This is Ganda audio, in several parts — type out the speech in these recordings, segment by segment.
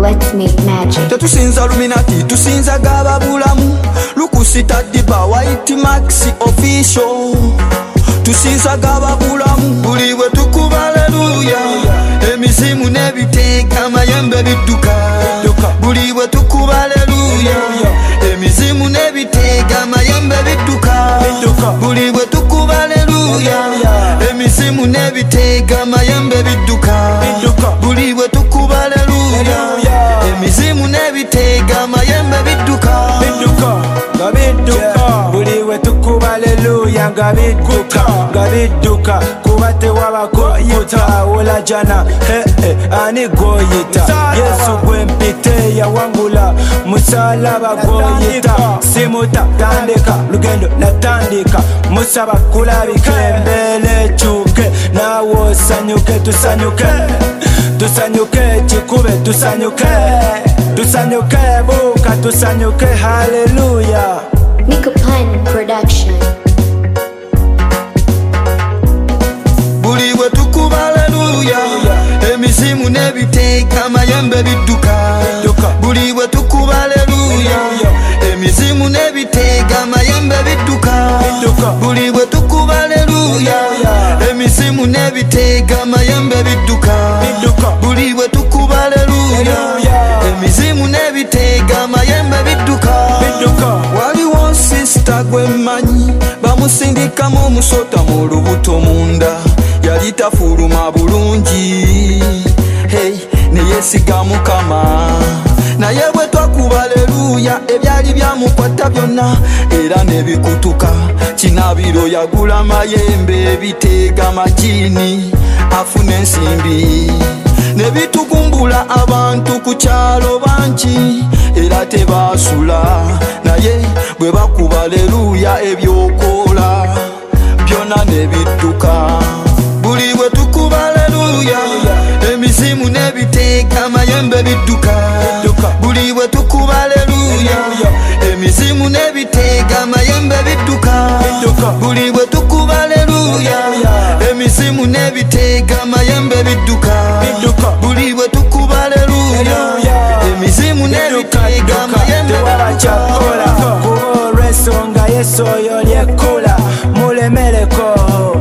Let's make magic. Tetusinza Luminati, tusinza gaba bulamu. Lukusita diba White Maxi official. Tusinza gaba bulamu. Buliwe tukuba haleluya. Emizimu nebitega amayembe bidduka. Buliwe tukuba haleluya. Emizimu nebitega amayembe bidduka. Buliwe tukuba haleluya. Emizimu nebitega amayembe bidduka. Buliwe tukuba haleluya. Emizimu nebitega amayembe bidduka. Buliwe tukuba haleluya nga bidduka kuba tewabagoyita olajana ani goyita Yesu gwempite yawangula musalaba goyita simuta tandika lugendo natandika musaba kulabika embele ekyuke nawe osanyuke tusanyuke kikube tusanyuke buka tusanyuke haleluya. Nico Pun Production. Buliwe tukuba haleluya. Emizimu nebitega amayembe bidduka. Buliwe tukuba haleluya. Emizimu nebitega amayembe bidduka. Buliwe tukuba haleluya. Emizimu nebitega amayembe bidduka. Buliwe tukuba haleluya. Emizimu nebitega amayembe bidduka. Waliwo sister gwemanyi bamusindikamu omusota mu lubuto munda yali tafuluma bulungi neyesiga Mukama naye bwe twakuba haleluya ebyali byamukwata byonna era nebikutuka kinabiro yagula mayembe ebiteega majini afuna ensimbi nebitugumbula abantu ku kyalo bangi era tebasula naye bwe bakuba haleluya ebyokola byonna nebidduka. Buliwe tukuba haleluya emizimu nebitega amayembe bidduka. Buliwe tukuba haleluya emizimu nebitega amayembe bidduka. Buliwe tukuba haleluya emizimu nebitega amayembe bidduka. Buliwe tukuba haleluya emizimu nebitega amayembe bidduka. Kuba ensonga Yesu oyo lyekula mulemereko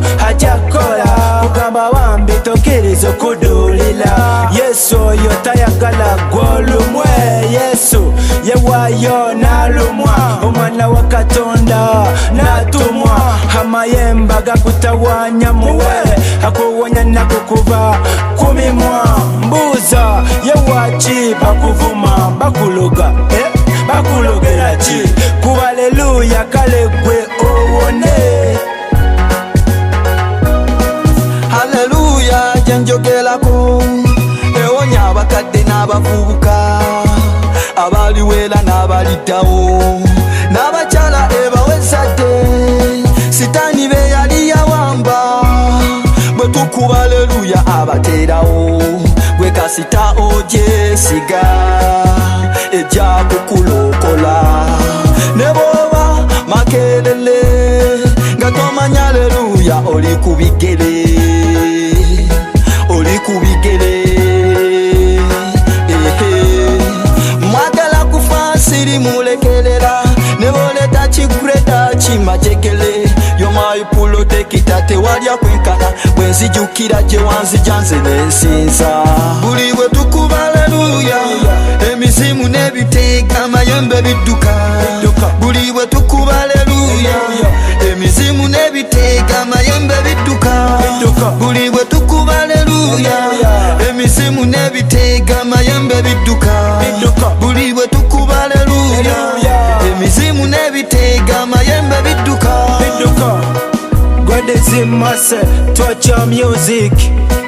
ajakola kugamba wambi tokkiriza okuduulira Yesu oyo tayagala gw'olumwe Yesu yewaayo n'alumwa omwana wa Katonda n'atumwa amayembe gakutawaanya muwe akuwonya nakukuba kumimwa mbuuza yewaki bakuvuma bakuloga bakulogera ki kuba haleluya kale gwe owone. Haleluya gyenjogerako ewonya abakadde n'abavubuka abaliwera n'abaliddawo n'abakyala ebawezadde sitaani be yali yawamba bwe tukuba haleluya abateerawo gwe kasita ogyesiga ejja kukulokola ne bw'oba makerere nga tomanya haleluya oli ku bigere mwagala kufa siri mulekerera ne boleta kigreda kimajegere yomayipulodekita tewalya kwenkana bwenzijukira gye wanzija nze nensinza. Buliwe tukuba haleluya emizimu nebitega amayembe bidduka. Buliwe tukuba haleluya emizimu nebitega amayembe bidduka. Buliwe tukuba haleluya emizimu nebitega amayembe bidduka. Buliwe tukuba haleluya emizimu nebitega amayembe bidduka. God is in my set, touch your music.